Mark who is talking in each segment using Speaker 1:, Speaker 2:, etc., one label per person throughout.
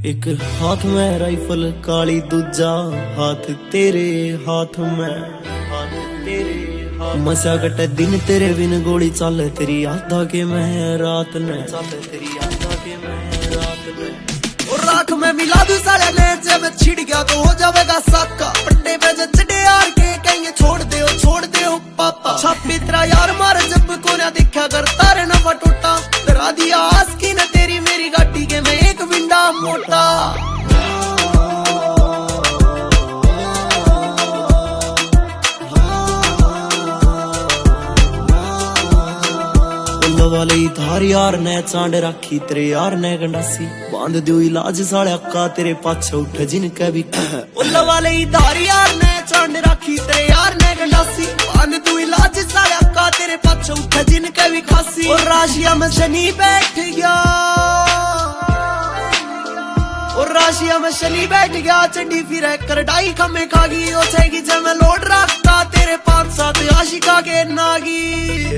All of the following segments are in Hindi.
Speaker 1: एक हाथ में राइफल काली, दूजा हाथ तेरे हाथ में, हाथ तेरे हाथ। मसा कटे दिन तेरे बिन गोली चाले तेरी यादा के मैं रात ने, चाले तेरी यादा के मैं रात ने। और राख में मिला दूं साले ने, जब छिड़ गया तो हो जाएगा साका। पट्टे पे चढ़े यार के कहेंगे छोड़ दे ओ पापा। छापी तेरा यार मार जब को ना देखा कर तारे न टूटा। तेरा दिया आस की न तेरी मेरी गाड़ी के मैं एक विंडा मोटा। वाले धार यार ने चांड राखी तेरे यार ने गंडासी। बांध दो इलाज साले अक्का तेरे पाछे उठ जिनके भी। उल्ला वाले धार यार ने चांड राखी तेरे यार ने गंडासी। बांध दो इलाज साले अक्का तेरे पाछे उठ जिनके भी खासी। और राशिया में शनि बैठ गया, और राशिया में शनि बैठ गया। चंडी फिर करडाई खमे खागी। ओ छेगी जब मैं लोड रखता तेरे 5-7 आशिका के नागी।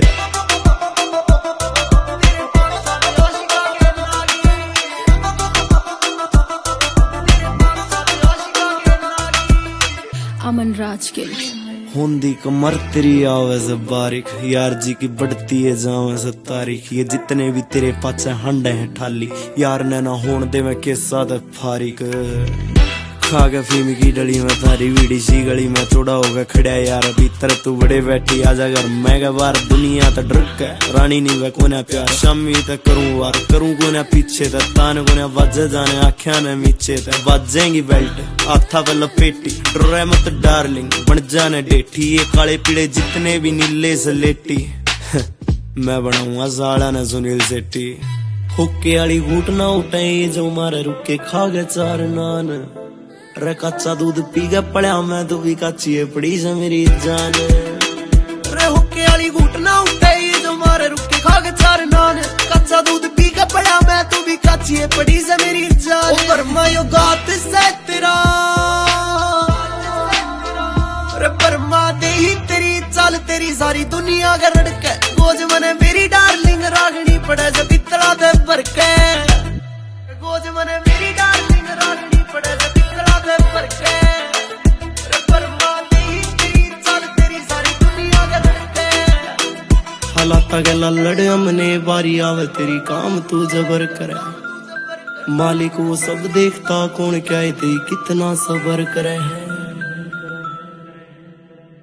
Speaker 2: अमन राज के
Speaker 1: होंदी कमर तेरी आवे से बारिक। यार जी की बढ़ती है जावे से तारीख। ये जितने भी तेरे पाछे हंडे हैं ठाली, यार ने ना होन दे मैं के साथ फारिक। खा के फीम की डली में तारी वीडी सी गली में चौड़ा होगा खड़ा यार। भीतर तू बड़े बैठी आजा घर मैं के बार। दुनिया तो डरक है रानी नहीं वे कोने प्यार। शामी तक करूं वार करूं कोने पीछे तक। तान कोने बजे जाने आख्या ने नीचे तक। बजेंगी बेल्ट हाथा पे लपेटी। डरे मत डार्लिंग बन जाने डेठी। ये काले पीड़े जितने भी नीले से लेटी। मैं बनाऊंगा साला ने सुनील सेठी। हुक्के वाली घूट ना उठाई जो मारे रुके खा गए 4 नान। रे कच्चा दूध पी के पड़ा मैं तू भी कच्ची है पड़ी से मेरी जान। रे हुक्के वाली घूट ना उठाई जो मारे रुके खा के 4 नान। कच्चा दूध पी के पड़ा मैं तू भी कच्ची है पड़ी से मेरी जान। ऊपर मायो गात से तेरा रे परमा दे ही तेरी चाल तेरी सारी दुनिया का रड़के। गोज मने मेरी डार्लिंग रागनी पड़े जब इतना दे बरके। गोज मने मेरी डार्लिंग रागनी पड़े जब इतना दे बरके। रे परमा दे ही तेरी चाल तेरी सारी दुनिया का रड़के। हालाता गला लड़े हमने बारी आवे तेरी काम तू जबर करे। मालिक वो सब देखता कौन क्या तेरी कितना सबर करे है।